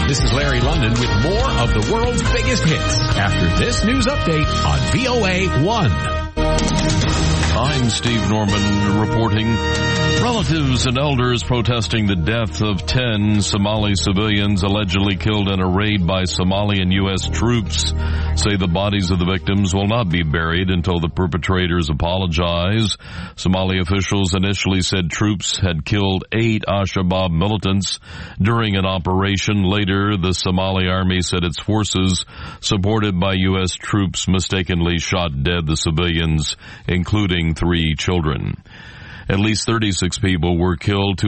This is Larry London with more of the world's biggest hits after this news update on VOA 1. I'm Steve Norman reporting. Relatives and elders protesting the death of 10 Somali civilians allegedly killed in a raid by Somali and U.S. troops say the bodies of the victims will not be buried until the perpetrators apologize. Somali officials initially said troops had killed 8 Al-Shabaab militants during an operation. Later, the Somali army said its forces, supported by U.S. troops, mistakenly shot dead the civilians, including 3 children. At least 36 people were killed,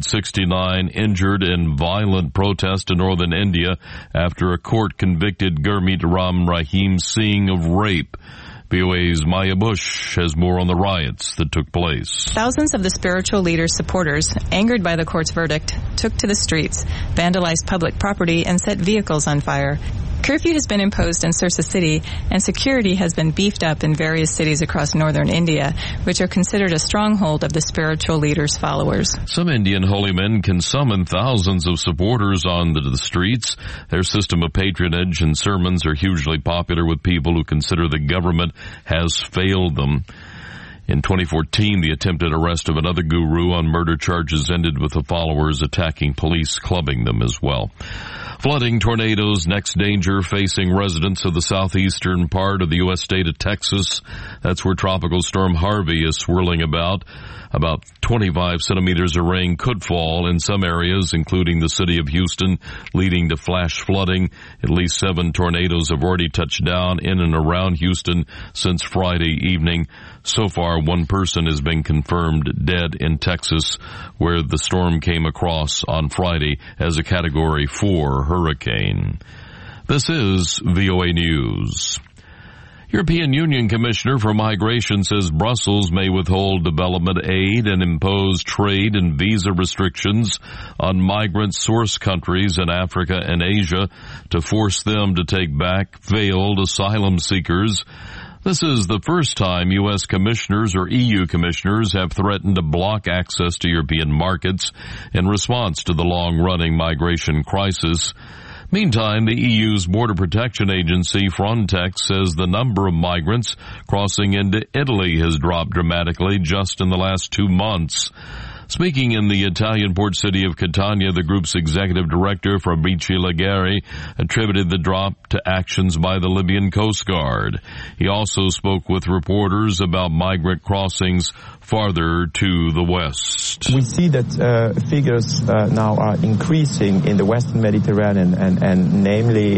269 injured in violent protest in northern India after a court convicted Gurmeet Ram Rahim Singh of rape. VOA's Maya Bush has more on the riots that took place. Thousands of the spiritual leader's supporters, angered by the court's verdict, took to the streets, vandalized public property, and set vehicles on fire. Curfew has been imposed in Sirsa City, and security has been beefed up in various cities across northern India, which are considered a stronghold of the spiritual leader's followers. Some Indian holy men can summon thousands of supporters onto the streets. Their system of patronage and sermons are hugely popular with people who consider the government has failed them. In 2014, the attempted arrest of another guru on murder charges ended with the followers attacking police, clubbing them as well. Flooding, tornadoes, next danger facing residents of the southeastern part of the U.S. state of Texas. That's where Tropical Storm Harvey is swirling about. About 25 centimeters of rain could fall in some areas, including the city of Houston, leading to flash flooding. At least 7 tornadoes have already touched down in and around Houston since Friday evening. So far, 1 person has been confirmed dead in Texas, where the storm came across on Friday as a Category 4 hurricane. This is VOA News. European Union Commissioner for Migration says Brussels may withhold development aid and impose trade and visa restrictions on migrant source countries in Africa and Asia to force them to take back failed asylum seekers. This is the first time U.S. commissioners or EU commissioners have threatened to block access to European markets in response to the long-running migration crisis. Meantime, the EU's Border Protection Agency, Frontex, says the number of migrants crossing into Italy has dropped dramatically just in the last 2 months. Speaking in the Italian port city of Catania, the group's executive director, Fabricio Laguerre, attributed the drop to actions by the Libyan Coast Guard. He also spoke with reporters about migrant crossings farther to the west. We see that figures now are increasing in the Western Mediterranean and namely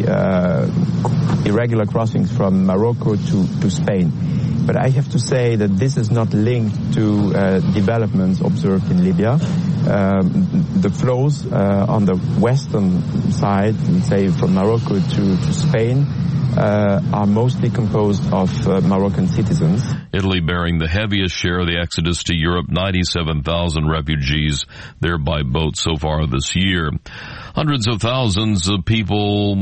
irregular crossings from Morocco to Spain. But I have to say that this is not linked to developments observed in Libya. The flows on the western side, let's say from Morocco to Spain, are mostly composed of Moroccan citizens. Italy bearing the heaviest share of the exodus to Europe, 97,000 refugees there by boat so far this year. Hundreds of thousands of people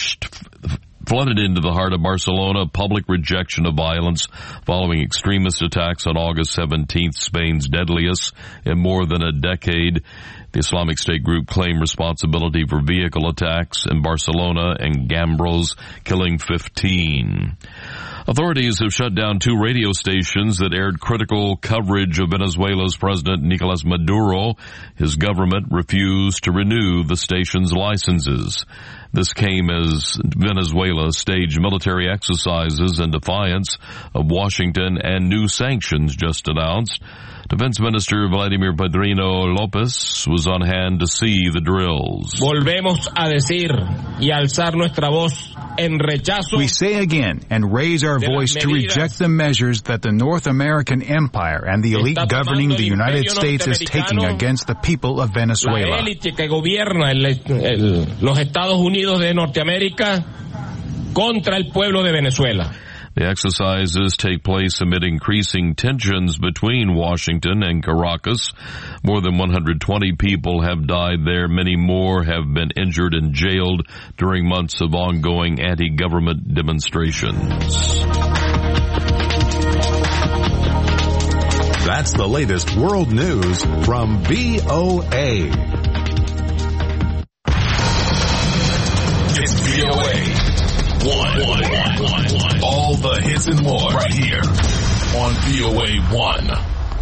flooded into the heart of Barcelona, public rejection of violence following extremist attacks on August 17th, Spain's deadliest in more than a decade. The Islamic State group claimed responsibility for vehicle attacks in Barcelona and Gambros, killing 15. Authorities have shut down 2 radio stations that aired critical coverage of Venezuela's President Nicolas Maduro. His government refused to renew the station's licenses. This came as Venezuela staged military exercises in defiance of Washington and new sanctions just announced. Defense Minister Vladimir Padrino Lopez was on hand to see the drills. Volvemos a decir y alzar nuestra voz en rechazo. We say again and raise our voice to reject the measures that the North American empire and the elite governing the United States is taking against the people of Venezuela. La élite que gobierna los Estados Unidos de Norteamérica contra el pueblo de Venezuela. The exercises take place amid increasing tensions between Washington and Caracas. More than 120 people have died there. Many more have been injured and jailed during months of ongoing anti-government demonstrations. That's the latest world news from VOA. hits and more right here on VOA1.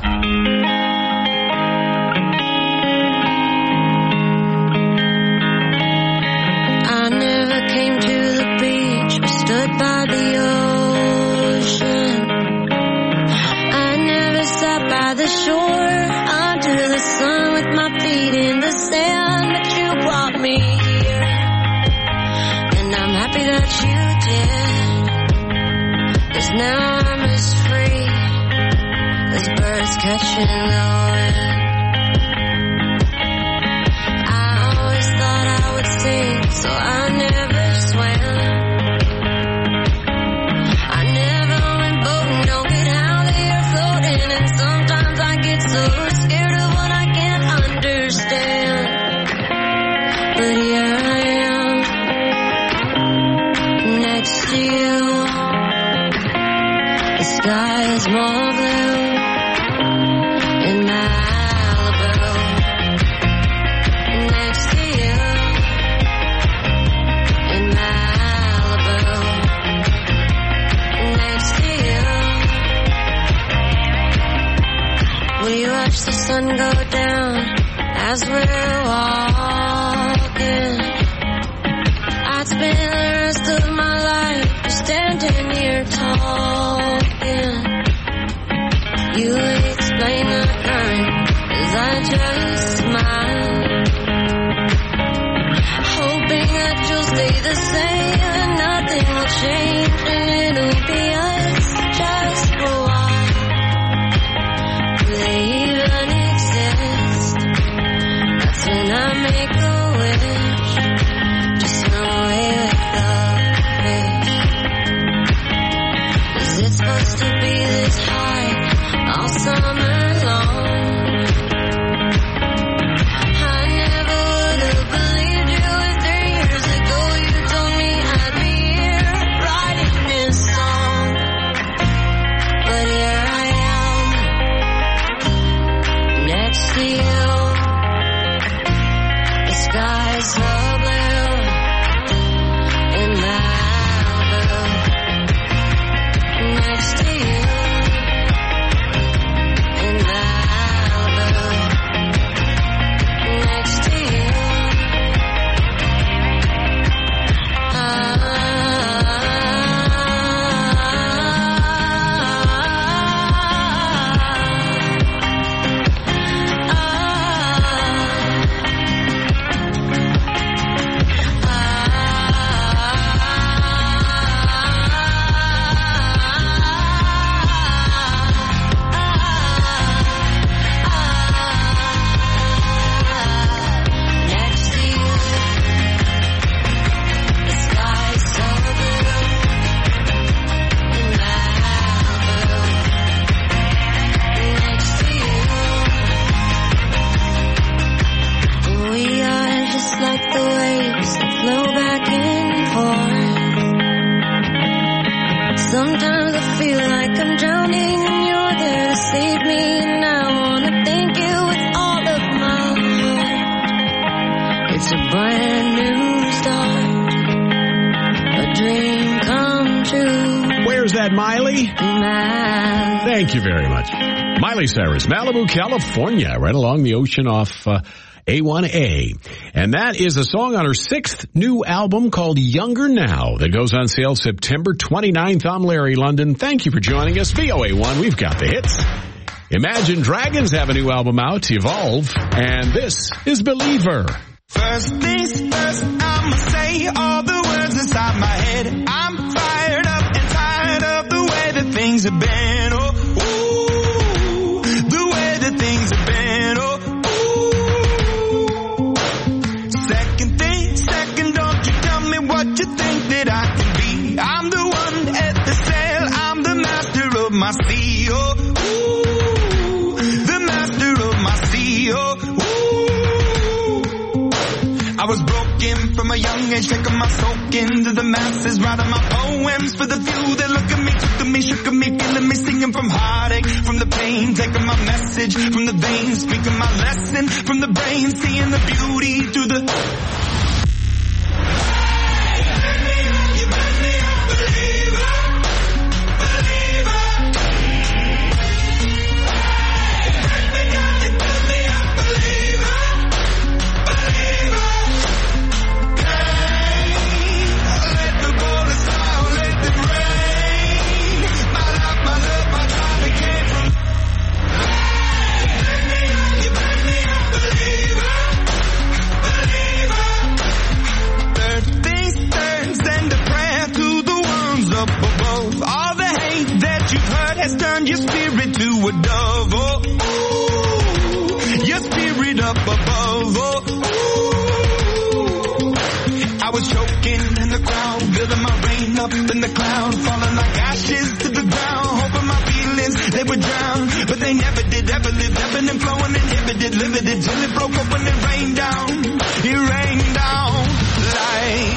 I never came to the beach or stood by the ocean. I never sat by the shore under the sun with my feet in the sand, but you brought me here, and I'm happy that you did, 'cause now I'm as free as birds catching the wind. I always thought I would sink, so I never swam. I never went boating, don't get out of here floating, and sometimes I get so scared of what I can't understand. But here I am, next to you. The sky is more blue in Malibu. Next to you in Malibu. Next to you. We watch the sun go down as we're walking. I'd spend the rest of my life standing here talking. You explain the current as I just smile, hoping that you'll stay the same and nothing will change, and it'll be us just for a while. Do they even exist? That's when I make a wish, just run away with the fish. Is it supposed to be this high all summer long? I never would have believed you if 3 years ago you told me I'd be here writing this song. But here I am, next to you. The sky's so blue in Malibu. Next to you in Malibu. Next to you. Next to you. The sky's so blue in Malibu. Next to you. We are just like the waves that flow back and forth. Sometimes I feel like I'm drowning and you're there to save me, and I wanna thank you with all of my heart. It's a brand new start, a dream come true. Where's that, Miley? Malibu. Thank you very much. Miley Cyrus, Malibu, California, right along the ocean off A1A. And that is a song on her 6th new album called Younger Now that goes on sale September 29th. I'm Larry London. Thank you for joining us. VOA1, we've got the hits. Imagine Dragons have a new album out, Evolve, and this is Believer. First things first, I'ma say all the words inside my head. I'm fired up and tired of the way that things have been. Oh, ooh, the way that things have been. Oh, ooh. Second thing, second, don't you tell me what you think that I can be. I'm the one at the sail, I'm the master of my sea. Oh, ooh, the master of my sea. Oh, I was broken from a young age, taking my soak into the masses, writing my poems for the few that look at me, took at me, shook at me, feeling me, singing from heartache, from the pain, taking my message from the veins, speaking my lesson from the brain, seeing the beauty through the... You made me a believer, has turned your spirit to a dove. Oh, ooh, your spirit up above. Oh, ooh. I was choking in the crowd, building my rain up in the cloud, falling like ashes to the ground, hoping my feelings, they would drown, but they never did, ever lived, ebbing and flowing, inhibited, limited, till it broke up when it rained down. It rained down like...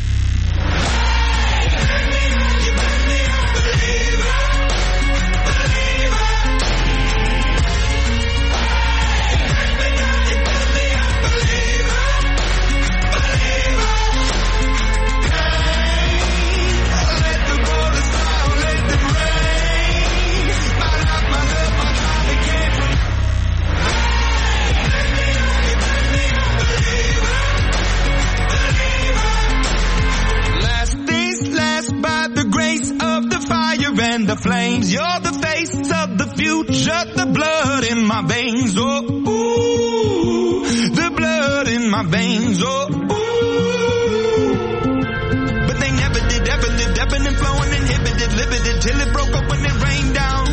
And the flames, you're the face of the future, the blood in my veins, oh, ooh, the blood in my veins, oh, ooh. But they never did, ever lived, ebbing and flowing, inhibited, limited, till it broke up when it rained down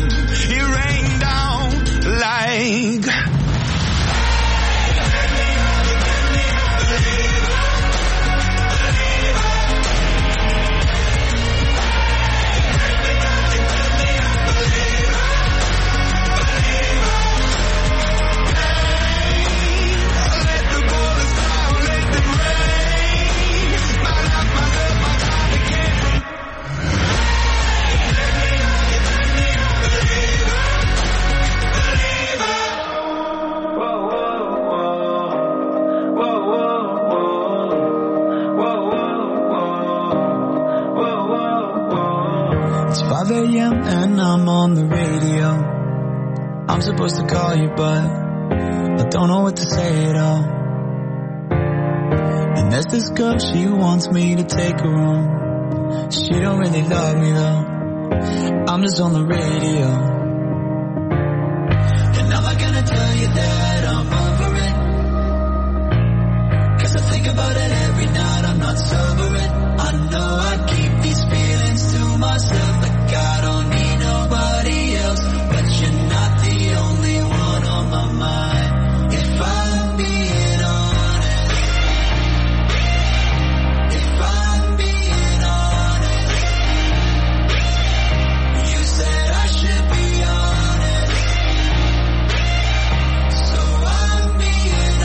like... And I'm on the radio. I'm supposed to call you, but I don't know what to say at all. And there's this girl, she wants me to take her home. She don't really love me though. I'm just on the radio. And I'm not gonna tell you that I'm over it, 'cause I think about it every night. I'm not sobering. I know I keep these feelings to myself, like I don't need nobody else, but you're not the only one on my mind. If I'm being honest, if I'm being honest, you said I should be honest, so I'm being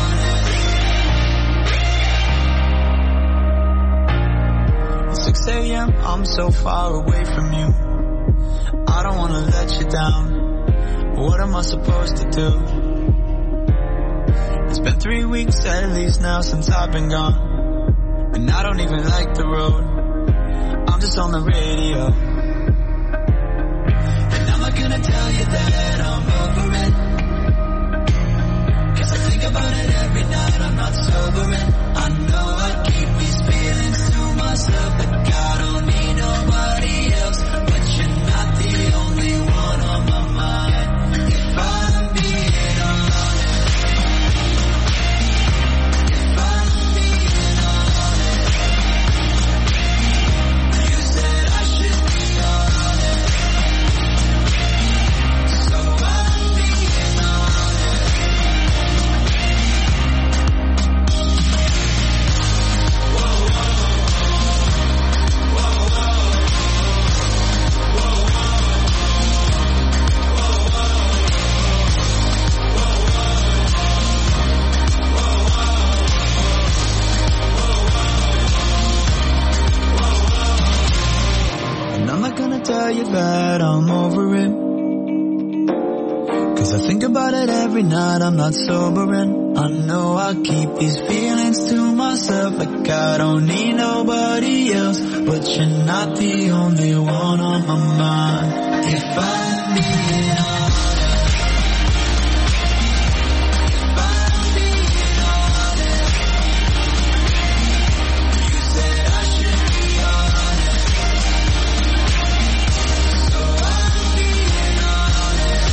honest. 6 a.m. I'm so far away from you. I don't wanna let you down. What am I supposed to do? It's been 3 weeks at least now since I've been gone, and I don't even like the road. I'm just on the radio. And I'm not gonna tell you that I'm over it, 'cause I think about it every night. I'm not sobering. I know I keep these feelings to myself, like I don't need nobody else, but you're not the only one on my mind. If I'm being honest, if I'm being honest, you said I should be honest, so I'm being honest. Whoa, whoa, whoa, whoa, whoa, and I'm not gonna tell you that I'm over it, 'cause I think about it every night. I'm not sobering. I know I keep these feelings to myself, like I don't need nobody else, but you're not the only one on my mind. If I'm being honest, if I'm being honest, you said I should be honest, so I'm being honest.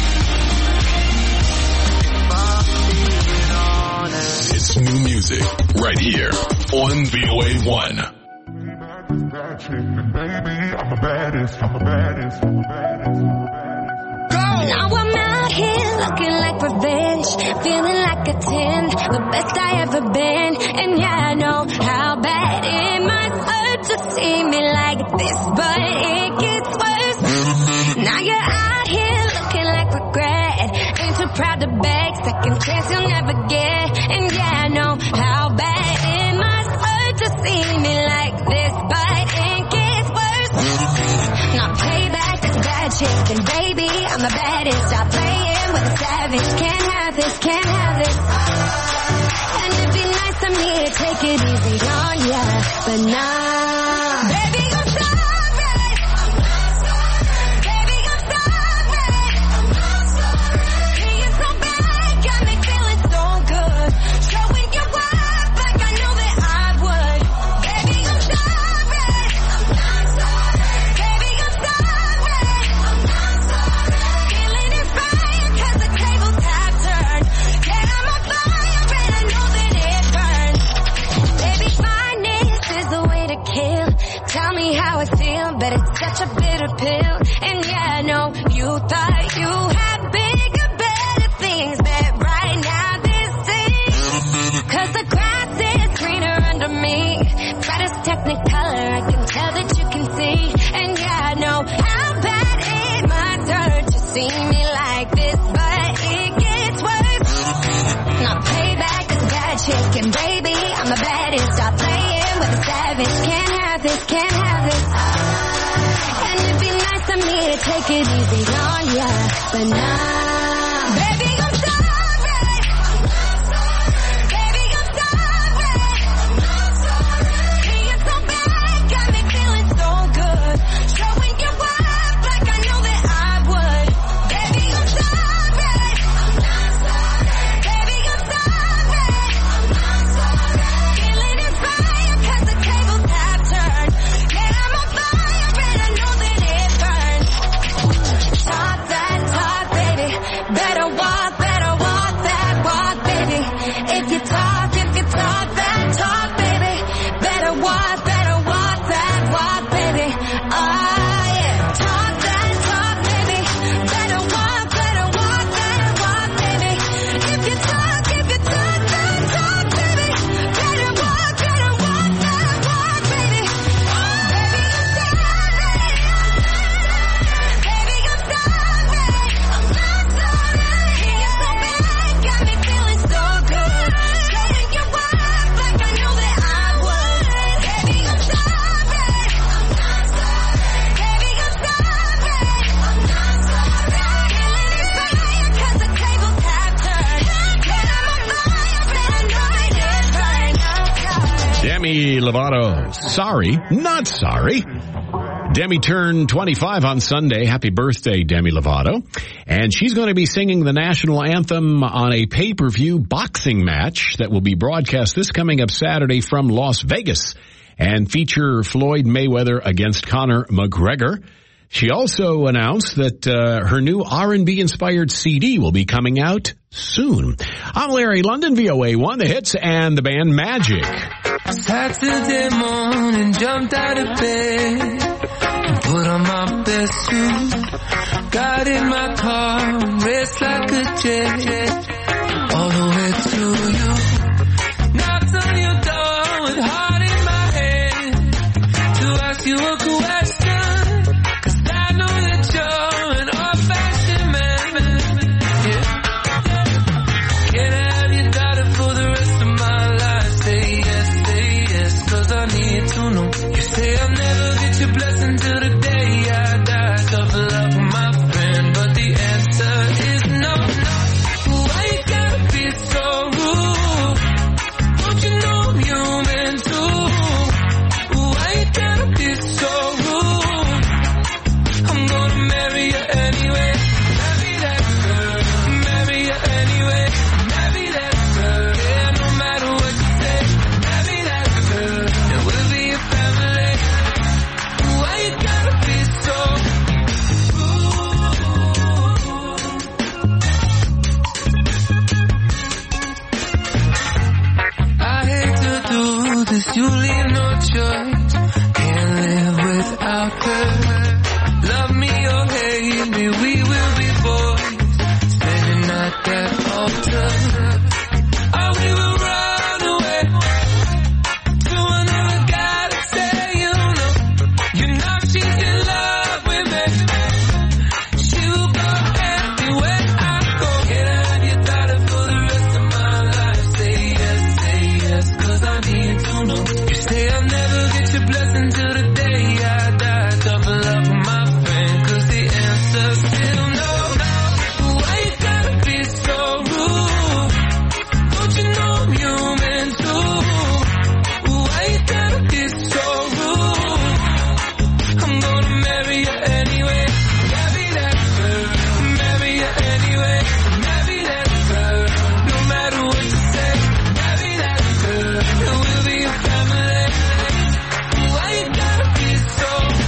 If I'm being honest. It's new music right here on VOA1. bad chick, and baby, I'm the baddest, I'm the baddest, I'm the baddest. Now I'm out here looking like revenge, feeling like a 10, the best I ever been. And yeah, I know how bad it must hurt to see me like this, but it gets worse. Now you're out here looking like regret, ain't too proud to beg, second chance you'll never get. And yeah, I know how bad it must hurt to see me like this, but it gets worse. Now payback is bad chick, and baby, I'm the baddest. Stop playing with a savage. Can't have this, can't have this. And it'd be nice of me to take it easy on ya, but nah. Baby, I'm sorry. Baby, I'm sorry. Being so bad got me feeling so good. Showing you up like I knew that I would. Baby, I'm sorry. Baby, I'm sorry. Feeling inspired 'cause the tables have turned. Yeah, I'm on fire and I know that it burns. Baby, fineness is the way to kill. Tell me how I feel, but it's such a bitter pill. And yeah, I know you thought you had bigger, better things, but right now this is 'cause the grass is greener under me. Brightest technicolor, I can tell that you can see. And yeah, I know how bad it must hurt to see me like this, but it gets worse. Now payback is bad chick, and baby, I'm the baddest. Stop playing with a savage. Can't have this, can't have this. And it'd be nice of me to take it easy on ya, but nah. Baby, I'm sorry. Baby, I'm sorry. Being so bad got me feeling so good. Showing you up like I knew that I would. Baby, I'm sorry. Baby, I'm sorry. Feeling inspired 'cause the tables have turned. Yeah, I'm on fire and I know that it burns. Talk that talk, baby. Better walk that walk, baby. If you talk that talk, baby. Better walk that walk, baby. Oh yeah. Talk that talk, baby. Better walk that walk, baby. If you talk that talk, baby. Better walk that walk, baby. Baby, I'm sorry. Baby, I'm sorry. Being so bad got me feeling so good. Showing you up like I knew that I would. Baby, I'm sorry. Baby, I'm sorry. Feeling inspired 'cause the tables have turned. Yeah, I'm on fire and I know that it burns. Demi Lovato, sorry, not sorry. Demi turned 25 on Sunday. Happy birthday, Demi Lovato. And she's going to be singing the national anthem on a pay-per-view boxing match that will be broadcast this coming up Saturday from Las Vegas and feature Floyd Mayweather against Conor McGregor. She also announced that her new R&B inspired CD will be coming out soon. I'm Larry London, VOA1, the hits, and the band Magic. Saturday morning, jumped out of bed, put on my best suit, got in my car, raced like a jet, all the way to you. Knocked on your door with heart in my head, to ask you a question, 'cause I know that you're an old-fashioned man. Yeah. Can I have your daughter for the rest of my life? Say yes, 'cause I need to know. You say I'll never get your blessing till the day I die. Tough love, my friend, but the answer is no. Why you gotta be so rude? Don't you know I'm human too? Why you gotta be so rude? I'm gonna marry you anyway. Marry that girl. Marry you anyway. Marry that girl. Yeah, no matter what you say. Marry that girl. And we'll be a family. Why you gotta be so rude? I hate to do this, you leave no choice. Can't live altar. Love me or hate me, we will be boys standing at that altar. Oh, we will run away to another guy to say you know she's in love with me. She will go everywhere I go. Can I have your daughter for the rest of my life? Say yes, 'cause I need to know. You say I'll never get your blessing till the day I die. Double up with my friend, 'cause the answer's still no. Why you gotta be so rude? Don't you know I'm human too? Why you gotta be so rude? I'm gonna marry you anyway. Marry that girl. Marry you anyway. Marry that girl. No matter what you say. Marry that girl. And we'll be a family. Why you gotta be so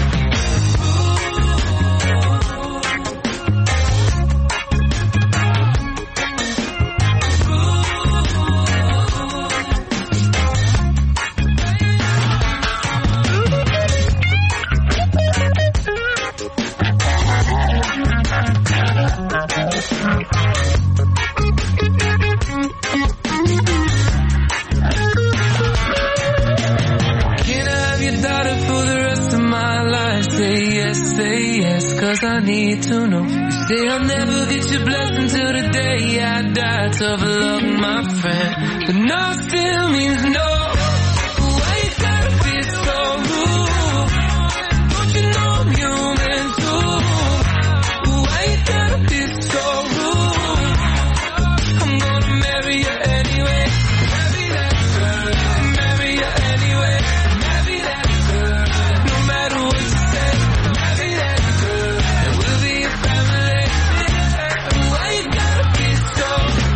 Can I have your daughter for the rest of my life? Say yes, 'cause I need to know. You say I'll never get your blessing till the day I die. Tough luck, my friend, but no still means no. Why you gotta be so rude? Don't you know I'm human too? Why you gotta be so rude? I'm gonna marry you anyway. Marry that girl. Marry you anyway. Marry that girl. No matter what you say. Marry that girl. And we'll be a family. Why you gotta be so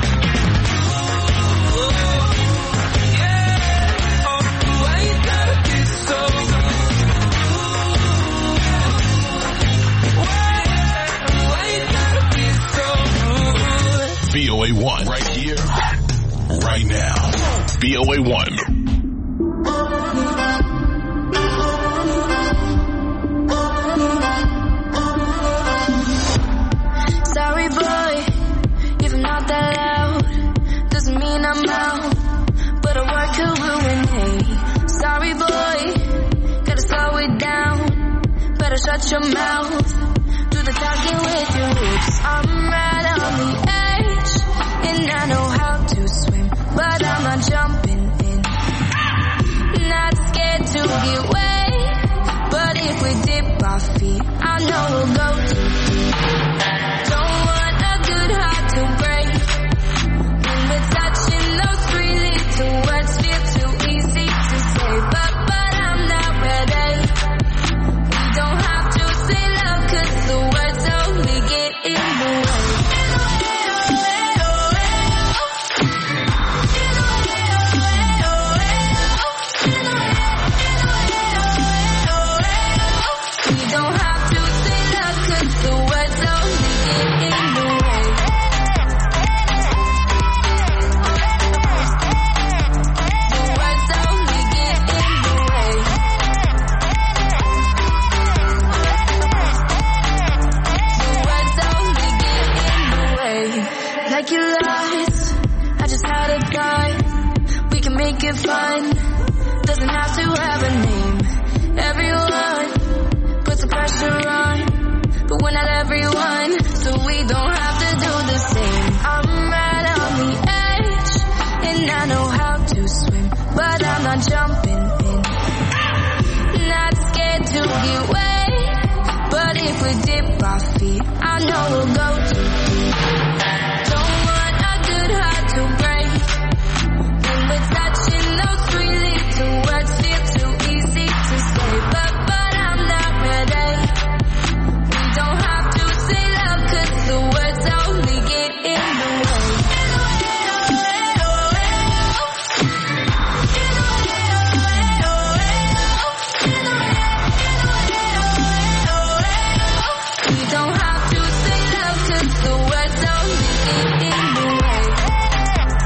yeah. Oh, why you gotta be so why you gotta be so rude? VOA1 right here, right now. VOA1. Sorry boy, if I'm not that loud, doesn't mean I'm out, but a word could ruin me. Sorry boy, gotta slow it down, better shut your mouth, do the talking with your lips. I'm right on the edge, and I know how to swim, but I'm not jumping in. Not scared to get wet, but if we dip our feet, I know we'll go too deep. Don't want a good heart to break. When we're touching those three little words, feel too easy to say, but I'm not ready. We don't have to say love, 'cause the words only get in the way. We don't have to say love, 'cause the words only get in the way. The words only get in the way. The words only get in the way. Like you lost, I just had a thought. We can make it fun. Doesn't have to have a name. Everyone puts the pressure on, but we're not everyone, so we don't have to do the same. I'm right on the edge, and I know how to swim, but I'm not jumping in. Not scared to get wet, but if we dip our feet, I know we'll go too deep. Don't want a good heart to break. When we're touching those three little words, feel too easy to say, but I'm not ready. We don't have to say love, 'cause the words only get in the way. We don't have to say love, 'cause the words only get in the way.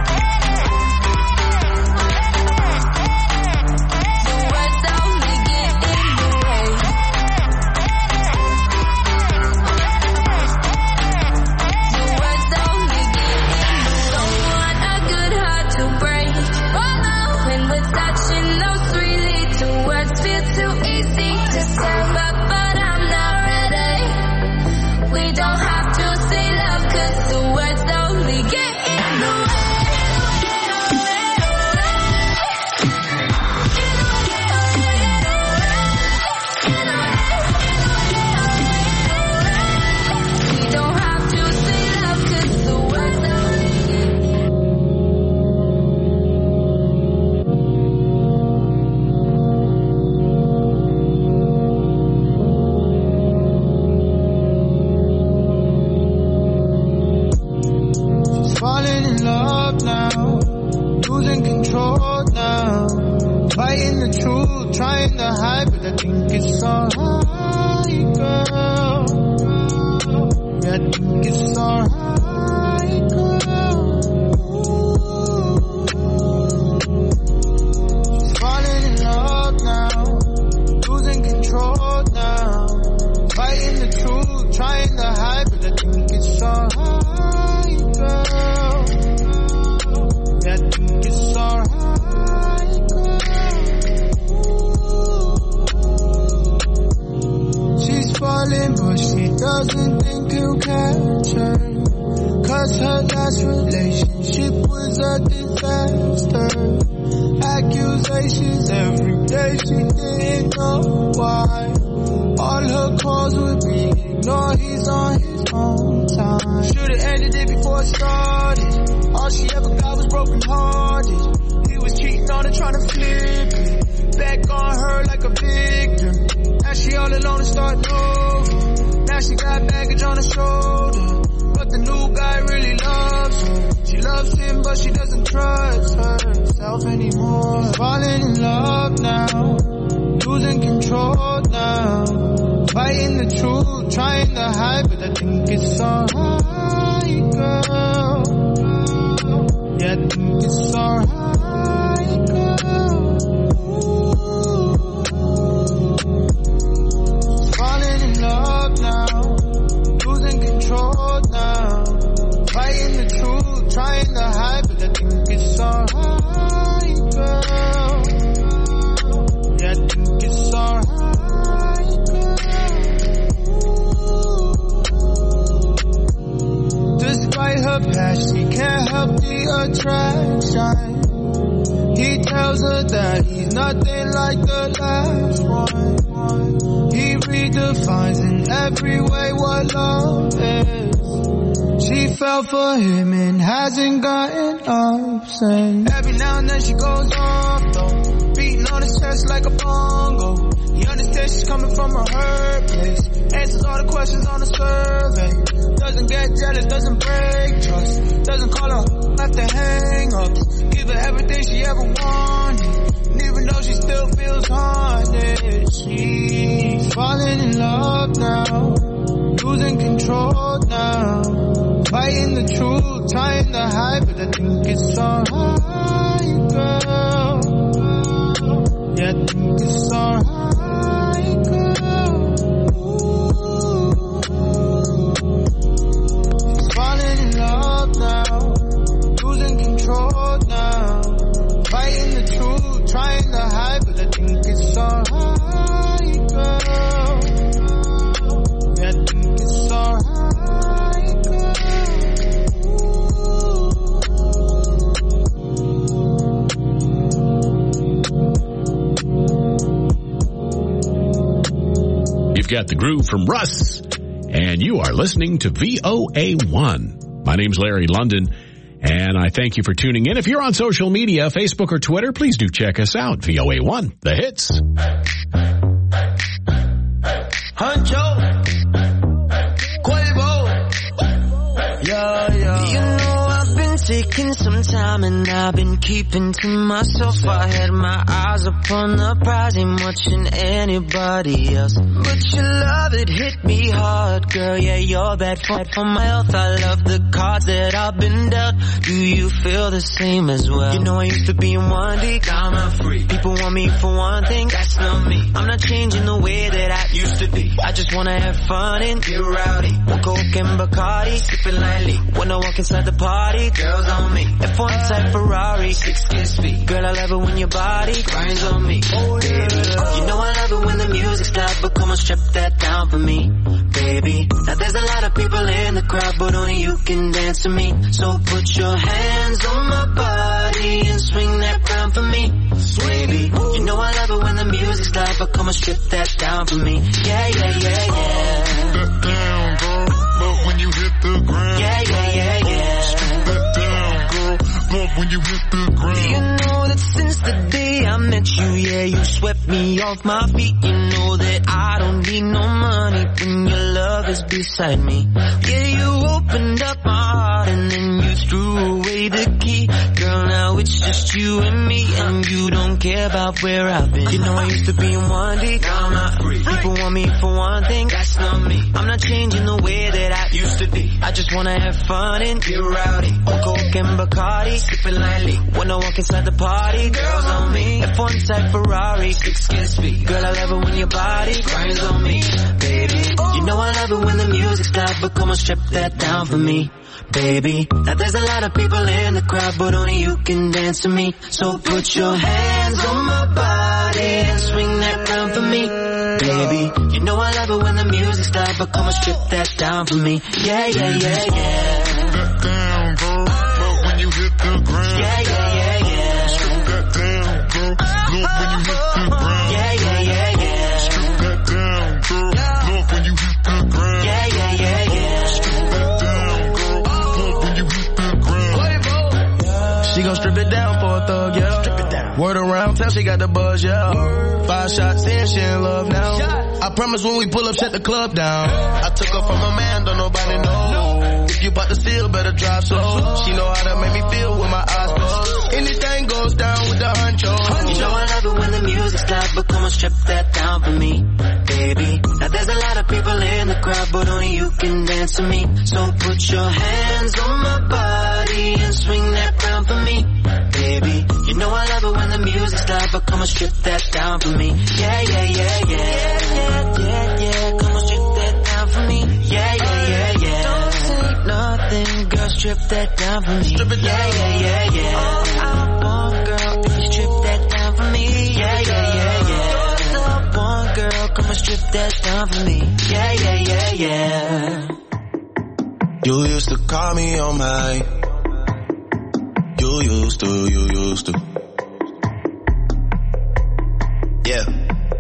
the truth, trying to hide, but I think it's alright, girl. Yeah, I think it's alright, girl. She's falling in love now, losing control now. Fighting the truth, trying to hide, but I think it's alright, girl. Yeah, I think it's alright, girl. She's falling, but she doesn't think he'll catch her. 'Cause her last relationship was a disaster. Accusations every day, she didn't know why. All her calls would be ignored, he's on his own time. Should've ended it before it started. All she ever got was broken hearted. He was cheating on her, trying to flip it. Back on her like a victim. Now she all alone and starting over. Now she got baggage on her shoulder. But the new guy really loves her. She loves him, but she doesn't trust herself anymore. She's falling in love now, losing control now. Fighting the truth, trying to hide, but I think it's alright, girl. Yeah, I think it's alright, girl. She's falling in love now, losing control now. Fighting the truth, trying to hide, but I think it's alright, girl. Yeah, I think it's alright, girl. Despite her past, she can't help the attraction. He tells her that he's nothing like the last one. He redefines in every way what love is. She fell for him and hasn't gotten up since. Every now and then she goes off though, beating on his chest like a bongo. He understands she's coming from a hurt place. Answers all the questions on the survey. Doesn't get jealous, doesn't break trust. Doesn't call her after hang-ups. Give her everything she ever wanted. And even though she still feels haunted, she's falling in love now, losing control now. Fighting the truth, trying to hide, but I think it's alright, girl. Yeah, I think it's alright, girl. She's falling in love now, losing control now. Fighting the truth, trying to hide, but I think it's alright, girl. Yeah, I think it's alright, girl. You've got the groove from Russ, and you are listening to VOA1. My name's Larry London, and I thank you for tuning in. If you're on social media, Facebook or Twitter, please do check us out. VOA1, the hits. Huncho, Quavo, yeah, yeah. You know I've been taking some time and I've been keeping to myself. I had my eyes upon the prize, ain't watching anybody else. But your love, it hit me hard, girl. Yeah, you're bad for my health. I love the cards that I've been dealt. Do you feel the same as well? You know I used to be in one league, I'm a freak. People want me for one thing, that's not me. I'm not changing the way that I used to be. I just wanna have fun and get rowdy. One Coke and Bacardi, sipping lightly. When I walk inside the party, girls on me. F1 type Ferrari, 60 speed. Girl, I love it when your body grinds on me. Oh, baby, you know I love it when the music's loud, but come on, strip that down for me, baby. Now there's a lot of people in the crowd, but only you can dance to me. So put your hands on my body and swing that round for me, baby. You know I love it when the music's loud, but come on, strip that down for me. Yeah, yeah, yeah, yeah. Strip that down, girl. Love when you hit the ground. Yeah, yeah, yeah, yeah. Strip that down, girl. Love when you hit the ground. You know that since the day I met you, yeah, you swept me off my feet. You know that I don't need no money when your love is beside me. Yeah, you opened up my heart and then you threw away the key. Girl, now it's just you and me, and you don't care about where I've been. You know I used to be in one deep, now I'm not free. People want me for one thing, that's not me. I'm not changing the way that I used to be. I just wanna have fun and get rowdy. On coke and Bacardi, sipping lightly. When I walk inside the party, girls on me. F1 type Ferrari, 6 kids feet. Girl, I love it when your body grinds on me, baby. You know I love it when the music's loud, but come on, strip that down for me, baby. Now there's a lot of people in the crowd, but only you can dance to me. So put your hands on my body and swing that round for me, baby. You know I love it when the music's loud, but come on, strip that down for me. Yeah, yeah, yeah, yeah. Strip that down, girl. Love when you hit the ground. Yeah, yeah, yeah, yeah. Strip that down, girl. Love when you hit the ground. Yeah, yeah, yeah, yeah. Strip that down, girl. Love when you hit the ground. Yeah, yeah, yeah, yeah. Strip that down, girl. Love when you hit the ground. She gon' strip it down for a thug, yeah. Strip it down. Word around town, she got the buzz, yeah. 5 shots in, she in love now. I promise when we pull up, shut the club down. I took her from a man, don't nobody know. If you bout to steal, better drive slow. She know how to make me feel with my eyes closed. Anything goes down with the honcho. You know I love it when the music's loud, but come on, strip that down for me, baby. Now there's a lot of people in the crowd, but only you can dance to me. So put your hands on my body and swing that round for me, baby. You know I love it when the music's loud, but come on, strip that down for me. Yeah, yeah, yeah, yeah. Yeah, yeah, yeah. Come on, strip that down for me. Yeah, yeah, yeah, yeah. Don't say nothing, girl, strip that down for me. Strip it down. Yeah, yeah, yeah, yeah. All I want, girl, if you strip that down for me. Yeah, yeah, yeah, yeah. All I want, girl, come on, strip that down for me. Yeah, yeah, yeah, yeah. You used to call me on my. You used to. Yeah.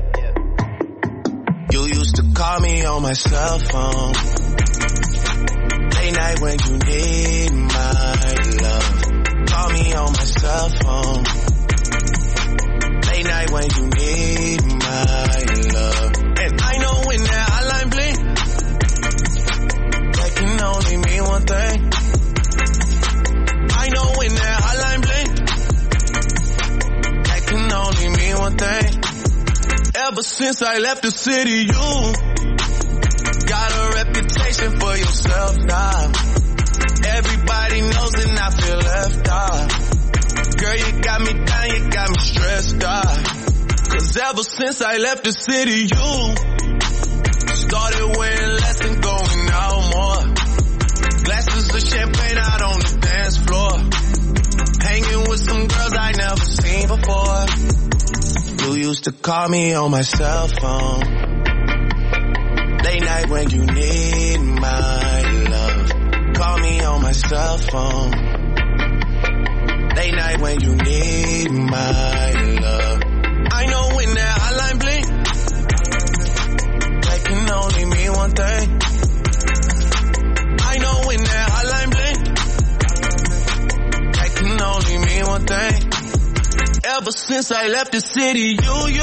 You used to call me on my cell phone. Late night when you need my love. Call me on my cell phone. Late night when you need my love. And I know when that hotline blink, that can only mean one thing. I know when that hotline blink, that can only mean one thing. Ever since I left the city, you got a reputation for yourself now. Everybody knows and I feel left out. Girl, you got me down, you got me stressed out. Cause ever since I left the city, you started wearing less and going out more. Glasses of champagne out on the dance floor. Hanging with some girls I never seen before. You used to call me on my cell phone. Late night when you need my love. Call me on my cell phone. Late night when you need my love. I know when that hotline blink, that can only mean one thing. I know when that hotline blink, that can only mean one thing. Ever since I left the city,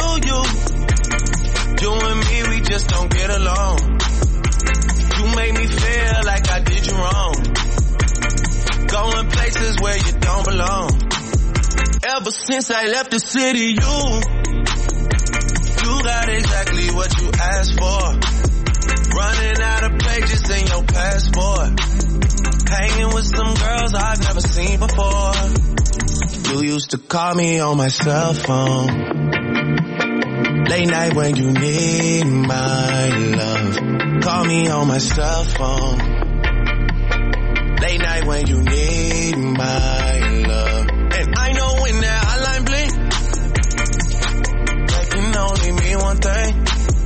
you and me, we just don't get along. You make me feel like I did you wrong. Going places where you don't belong. Ever since I left the city, you got exactly what you asked for. Running out of pages in your passport. Hanging with some girls I've never seen before. You used to call me on my cell phone. Late night when you need my love. Call me on my cell phone. Late night when you need my love. And I know when that hotline blink, that can only mean one thing.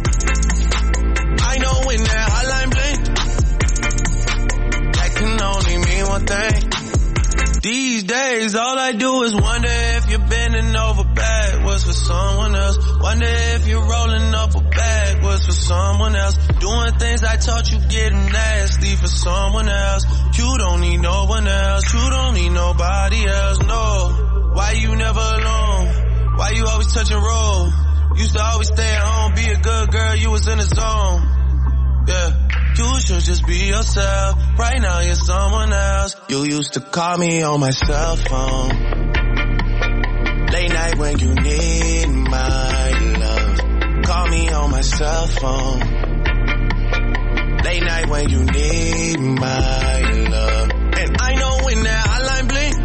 I know when that hotline blink, that can only mean one thing. These days, all I do is wonder if you're bending over backwards for someone else. Wonder if you're rolling up a backwards for someone else. Doing things I taught you getting nasty for someone else. You don't need no one else. You don't need nobody else, no. Why you never alone? Why you always touch and roll? Used to always stay at home, be a good girl, you was in the zone. Yeah, you should just be yourself. Right now you're someone else. You used to call me on my cell phone. Late night when you need my love. Call me on my cell phone. Late night when you need my love. And I know when that hotline blink,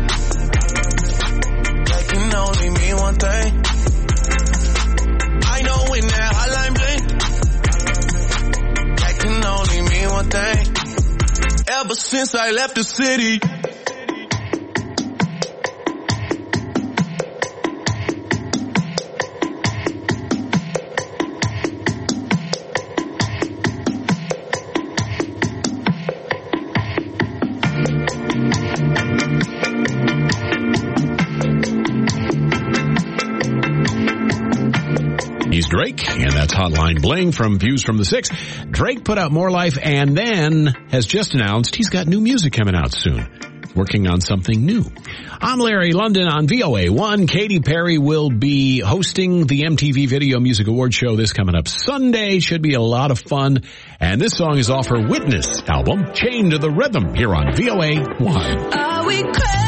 that can only mean one thing. I know when that hotline blink, that can only mean one thing. Ever since I left the city, Drake, and that's Hotline Bling from Views from the Six. Drake put out More Life and then has just announced he's got new music coming out soon. Working on something new. I'm Larry London on VOA1. Katy Perry will be hosting the MTV Video Music Awards show this coming up Sunday. Should be a lot of fun. And this song is off her Witness album, Chained to the Rhythm, here on VOA1. Are we crazy?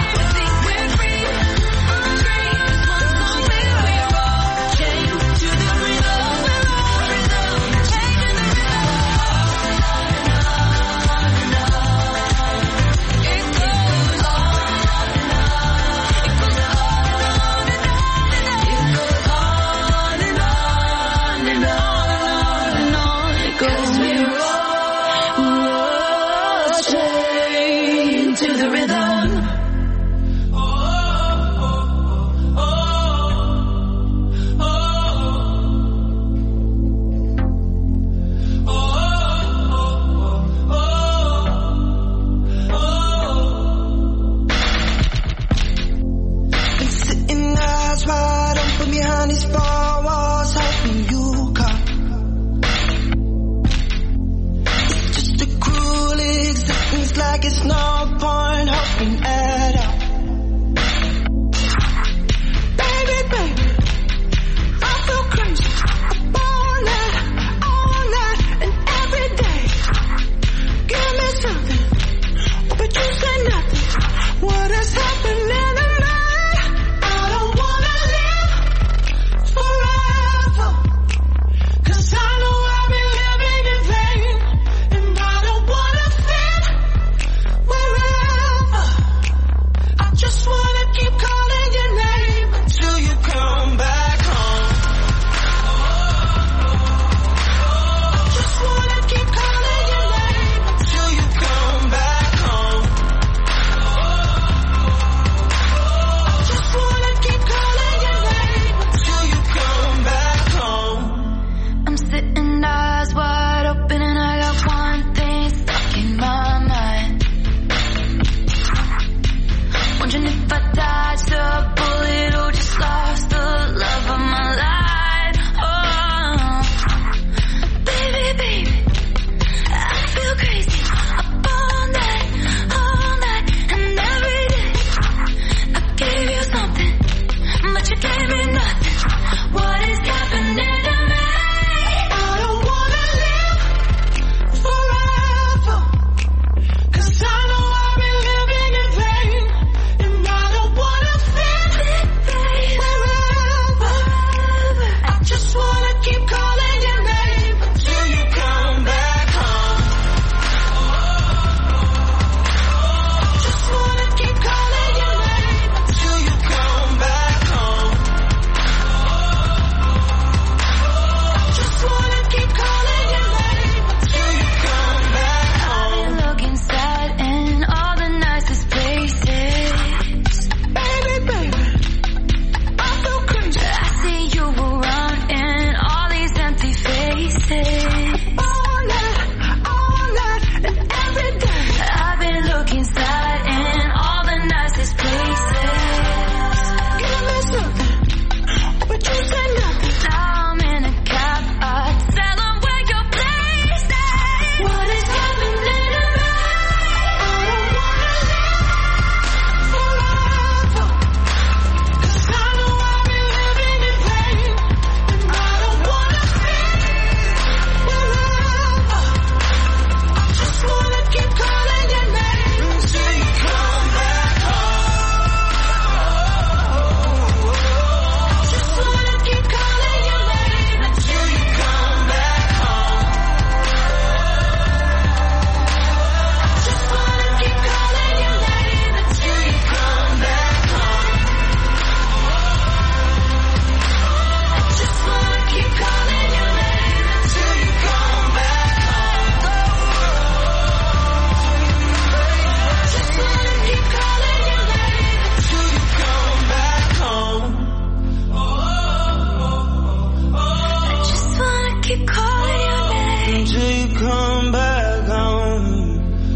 To the these four walls hoping you come. It's just a cruel existence, like it's no point hoping at all. Baby, baby, I feel crazy. Up all night, and every day. Give me something, but you say nothing. What is happening to me? I don't wanna live forever, 'cause I know I've been living in vain, and I don't wanna fit wherever. I just wanna keep calling your name until you come back home. Just wanna keep calling your name until you come back home. Just wanna keep calling your name until you come back home. I'm sitting eyes wide open and I got one thing stuck in my mind. Wondering if I dodged a bullet or just lost the love of my life. Oh, baby, baby, I feel crazy. Up all night, and every day. I gave you something, but you gave me nothing. What is happening to me? I don't wanna live forever, 'cause I know I've been living in vain, and I don't wanna fit wherever. I just wanna keep calling your name until you come back home. Just wanna keep calling your name until you come back home. Just wanna keep calling your name until you come back home. I look inside in all the nicest places. Baby, baby, I feel crazy. I see you around in all these empty faces. All night, and every day. I've been looking inside in all the nicest places. Give me something, but you say nothing. Now I'm in a cab, I tell them where your place is. What is happening to me? I don't wanna live forever, 'cause I know I've been living in vain, and I don't wanna fit wherever. I just wanna keep calling your name until you come back home. Just wanna keep calling your name until you come back home. Just wanna keep calling your name until you come back home. Just wanna keep calling your name until you come back home. Just wanna keep calling your name until you come back home. I just wanna keep calling your name Until you come back home.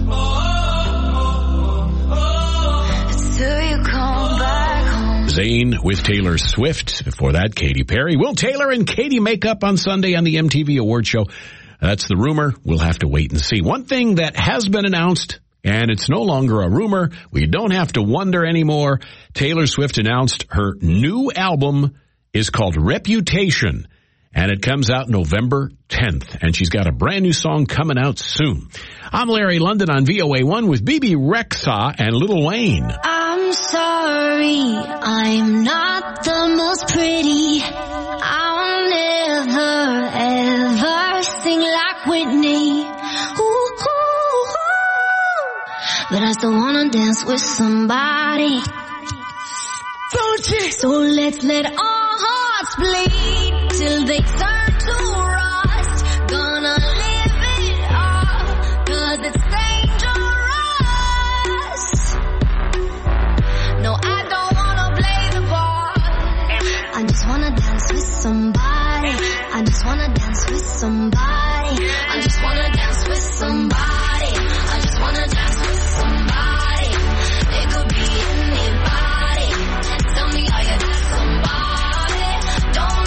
until you come back home. Zayn with Taylor Swift. Before that, Katy Perry. Will Taylor and Katy make up on Sunday on the MTV Awards show? That's the rumor. We'll have to wait and see. One thing that has been announced, and it's no longer a rumor, we don't have to wonder anymore. Taylor Swift announced her new album is called Reputation, and it comes out November 10th, and she's got a brand new song coming out soon. I'm Larry London on VOA1 with BB Rexa and Lil Wayne. I'm sorry, I'm not the most pretty. I'll never ever sing like Whitney. Ooh, ooh, ooh. But I still wanna dance with somebody. Don't you? So let's let our hearts bleed till they turn to rust. Gonna live it up, 'cause it's dangerous. No, I don't wanna play the part. I just wanna dance with somebody. I just wanna dance with somebody. I just wanna dance with somebody. I just wanna dance with somebody. It could be anybody. Tell me, are you that somebody? Don't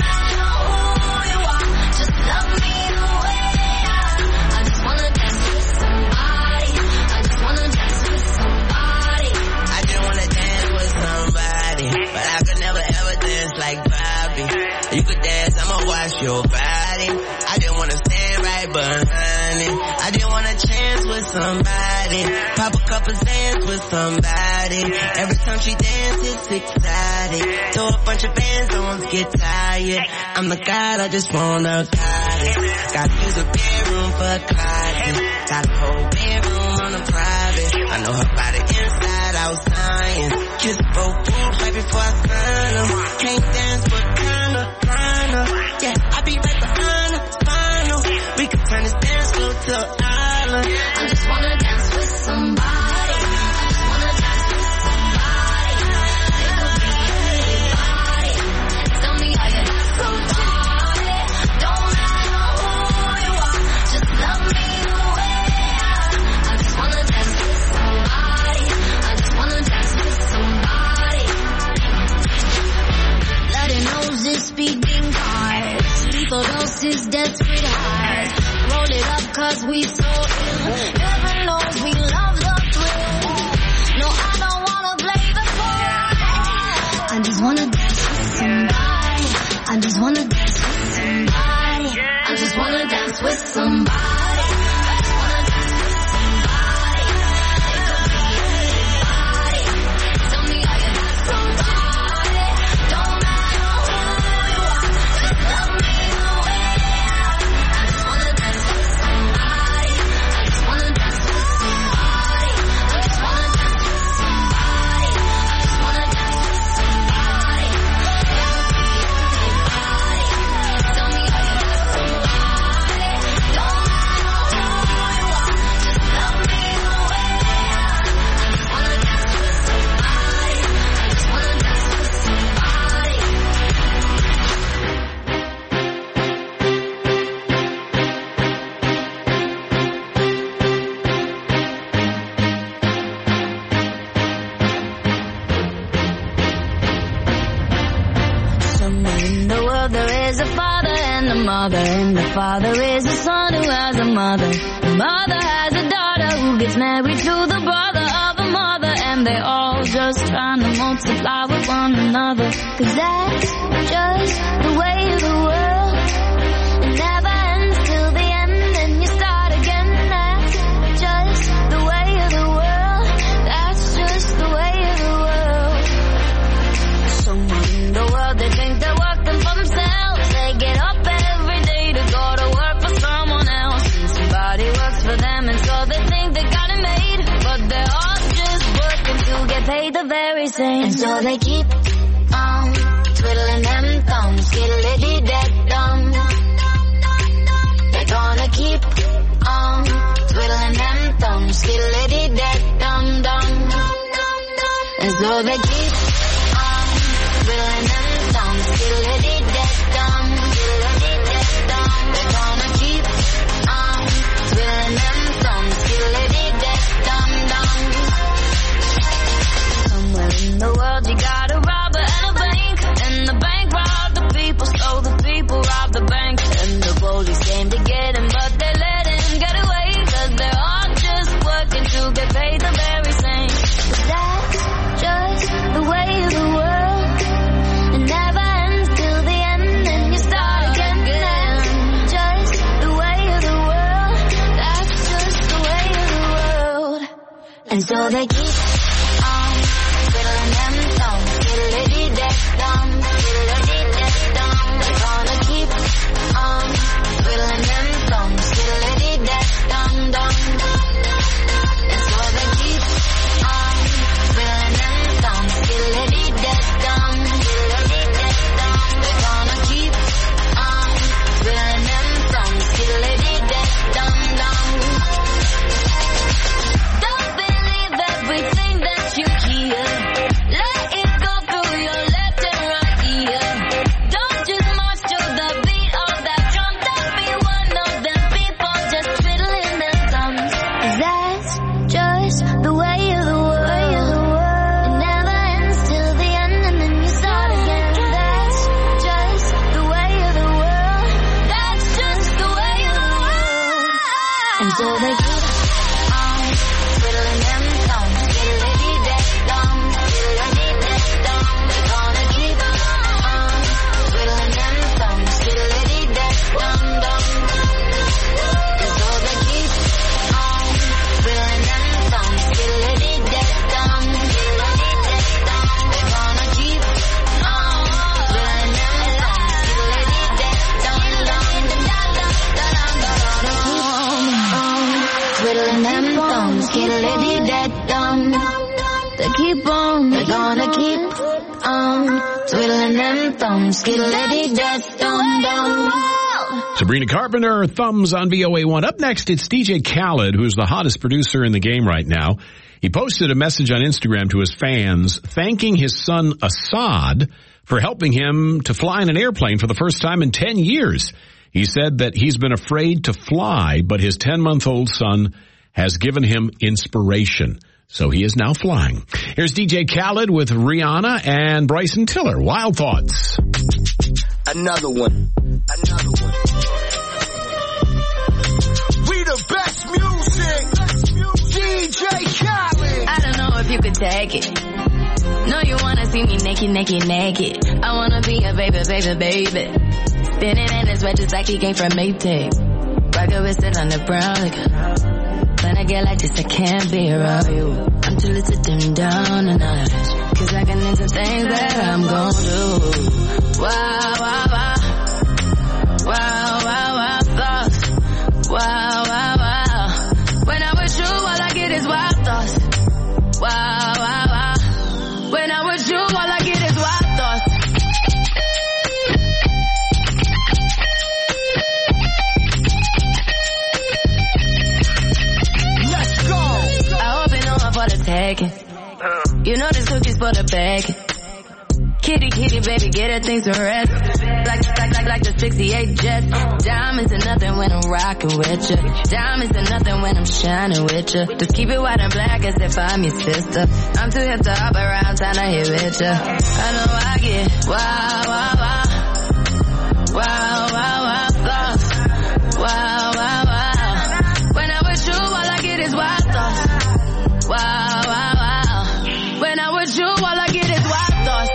You could dance, I'ma watch your body. I just wanna stand right behind it. I just want a chance with somebody. Pop a couple Zans with somebody. Every time she dances, it's exciting. Throw a bunch of bands, don't get tired. I'm the god, I just wanna guide it. Gotta use a bedroom for closet. Got a whole bedroom on a private. I know her body inside out science. Kiss both boobs right before I sign them. Can't dance but kinda. Yeah, I be right behind her, final. We could turn this dance floor to an island. I just wanna dance with somebody. I just wanna dance with somebody. It could be anybody. Tell me how you dance somebody. Don't matter who you are, just love me the way I am. I just wanna dance with somebody. I just wanna dance with somebody. Bloody noses, speaking cards. Lethal doses, desperate hearts. Roll it up cause we so ill. Heaven knows we love the thrill. No, I don't wanna play the part. I just wanna dance with somebody. I just wanna dance with somebody. I just wanna dance with somebody. I just wanna dance with somebody. It could be anybody. Tell me how you dance somebody. Don't matter who you are, just love me the way I am. I just wanna dance with somebody. I just wanna dance with somebody. I just wanna dance with somebody. I just wanna dance with somebody. It could be anybody. Tell me how you dance somebody. Don't matter who you are, just love me the way I am. I just wanna dance with somebody. I just wanna dance with somebody. Somewhere in the world there is a father and a mother, and the father is a son who has a mother. The mother has a daughter who gets married to the brother of a mother, and they're all just trying to multiply with one another. 'Cause that's just the way of the world. It never ends till the end, and you start again. That's just the way of the world. That's just the way of the world. Somewhere in the world they think they're working for themselves. They get up every day to go to work for someone else, and somebody works for them, and so they think they got it made. But they're all just working to get paid the very same, and so they keep on twiddling them thumbs, skiddly-dee-dee-dum. They're gonna keep on twiddling them thumbs, skiddly-dee-dee-dum-dum. And so they keep on twiddling them thumbs, skiddly-dee-dee-dum, skiddly-dee-dee-dum. They're gonna keep on twiddling them thumbs, skiddly-dee-dee-dum-dum. Somewhere in the world you got a robber and a bank, and the bank robbed the people, so the people robbed the bank. And the police came to get him, but they let him get away, 'cause they're all just working to get paid the very same. 'Cause that's just the way of the world. It never ends till the end, and you start again. That's just the way of the world. That's just the way of the world. And so they keep on twiddling them thumbs, skiddly-dee-dee-dum, skiddly-dee-dee-dum. They're gonna keep on twiddling them thumbs, skiddly-dee-dee-dum-dum. And so they keep on twiddling them thumbs, skiddly-dee-dee-dum, skiddly-dee-dee-dum. They're gonna keep on twiddling them thumbs, skiddly-dee-dee-dum-dum. Don't believe everything twiddling them thumbs, skiddy death, dum dum. Sabrina Carpenter, Thumbs on VOA1. Up next, it's DJ Khaled, who's the hottest producer in the game right now. He posted a message on Instagram to his fans thanking his son Assad for helping him to fly in an airplane for the first time in 10 years. He said that he's been afraid to fly, but his 10-month-old son has given him inspiration. So he is now flying. Here's DJ Khaled with Rihanna and Bryson Tiller. Wild Thoughts. Another one. We the best music. DJ Khaled. I don't know if you could take it. No, you wanna see me naked. I wanna be a baby. Spinning in his red just like he came from Maytag. Rocket with it on the brown. When I get like this, I can't be around you. I'm too little to dim down a notch. Cause I can into things that I'm gon' do. Wow, wow, wow. Wow, wow, wow, thoughts. Wow, wow, wow. When I'm with you, all I get is wild thoughts. Wow, wow, wow. When I'm with you, all I get is wild thoughts. Let's go. I hope you know I'm for the taking. You know this cookie's for the bag. Kitty, baby, get her things to rest. Like the 68 Jets. Diamonds are nothing when I'm rocking with you. Diamonds are nothing when I'm shining with you. Just keep it white and black as if I'm your sister. I'm too hip to hop around, time to hit with ya. I know I get wow, wow, wow. Wow, wow, wow, thoughts. Wow, wow, wow. When I'm with you, all I get is wild thoughts. Wow, wow, wow. When I'm with you, all I get is wild thoughts.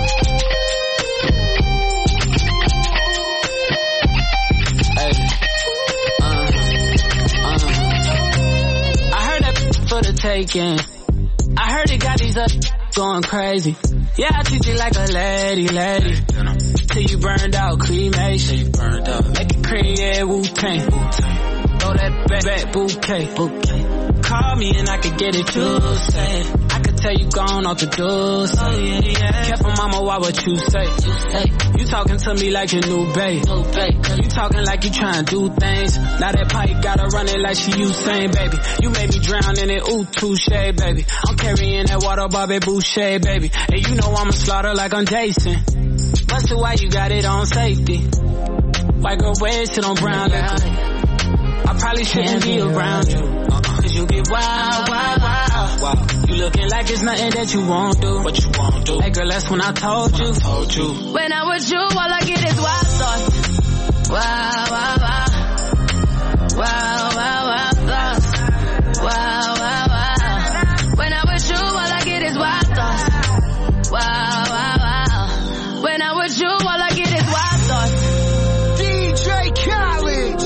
For the taking. I heard it got these up going crazy. Yeah, I treat you like a lady. Till you burned out, cremation. Make it cream, yeah, Wu-Tang. Throw that back bouquet. Call me and I could get it, you say. I could tell you gone off the door. Oh, yeah. Careful, mama, why what you say? You talking to me like your new babe. You talking like you trying to do things. Now that pipe gotta run it like she Usain, baby. You made me drown in it, ooh, touche, baby. I'm carrying that water, Bobby Boucher, baby. And you know I'ma slaughter like I'm Jason. Busted, why you got it on safety? White girl wear shit on brown liquor. I probably shouldn't be around you. Cause you get wild. You looking like it's nothing that you won't do. What you won't do? Hey girl, that's when I told you. When I'm with you, all I get is wild thoughts. Wow, wow, wow. Wow, wow, wow, thoughts. Wow, wow, wow. When I'm with you, all I get is wild thoughts. Wow, wow, wow. When I'm with you, all I get is wild thoughts. DJ Khaled.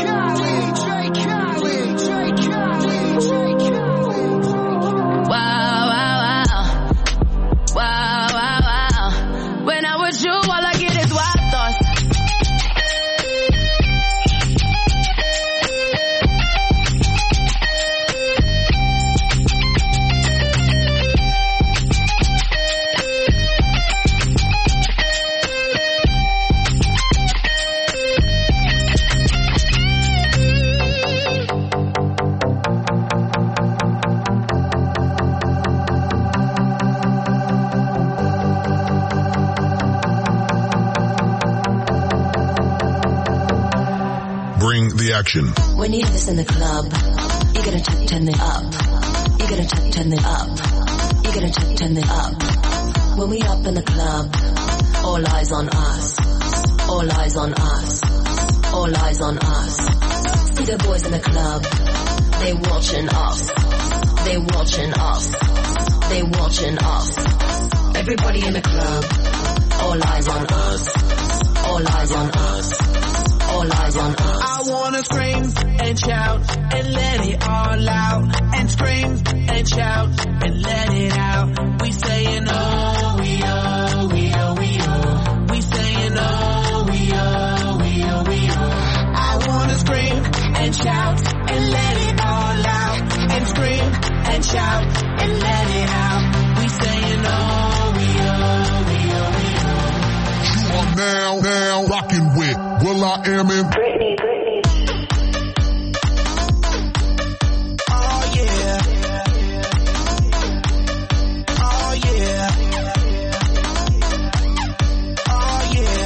Wow, wow, wow. Wow, wow, wow. When I'm with you, all I get is wild thoughts. Bring the action. When you hear this in the club, you gotta turn it up. You gotta turn it up. You gotta turn it up. When we up in the club, all eyes on us. All eyes on us. All eyes on us. See the boys in the club, they watching us. They watching us. They watching us. Everybody in the club, all eyes on us. All eyes on us. All eyes on us. I wanna scream and shout and let it all out. And scream and shout and let it out. We saying oh, we oh, we oh, we oh. We saying oh, we oh, we oh, we oh. I wanna scream and shout and let it all out. And scream and shout and let it out. We saying oh, we oh, we oh, we oh. rocking with Will I Am and Britney. Oh yeah. Oh yeah. Oh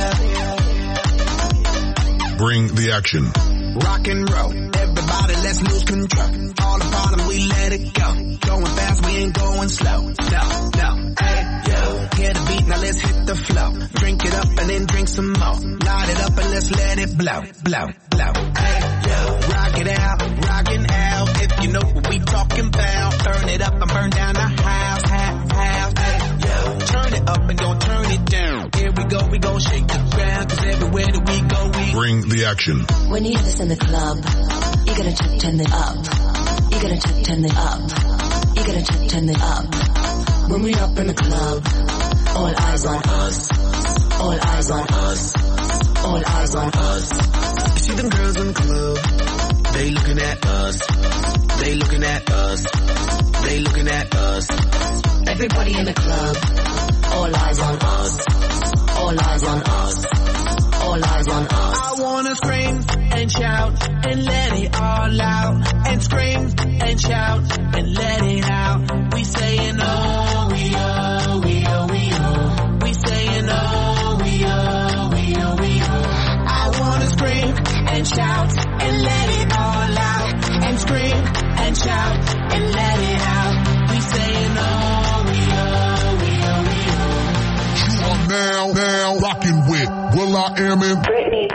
yeah. Bring the action. Rock and roll. Everybody, let's lose control. All the bottom, we let it go. Going fast, we ain't going slow. No. Hey, yo. Hear the beat, now let's hit the flow. Drink it up and then drink some more. Light it up and let's let it blow. Hey, yo. Rock it out, rockin' out. If you know what we talking about. Burn it up and burn down the house. Hey, yo. Turn it up and don't turn it down. Here we go shake the ground. Cause everywhere that we go, we bring the action. When you hear this in the club, you gotta turn it up. You gotta turn it up. You gotta turn it up. When we up in the club, all eyes on us. All eyes on us. All eyes on us. You see them girls in the club. They looking at us. They looking at us. They looking at us. Everybody in the club, all eyes on us. All eyes on us. All eyes on us. I wanna scream and shout and let it all out. And scream and shout and let it out. We saying oh, we oh, we oh, we oh. We saying oh, we oh, we oh, we oh. I wanna scream and shout and let it all out. And scream and shout and let it out. We saying oh, we oh, we oh, we oh. You are now rocking with Will I Am and Britney.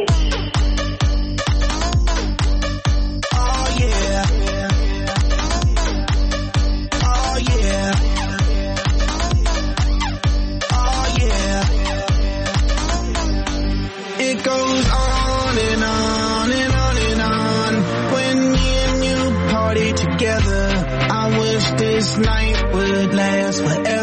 Oh yeah. Oh yeah. Oh yeah. It goes on and on and on and on. When me and you party together, I wish this night would last forever.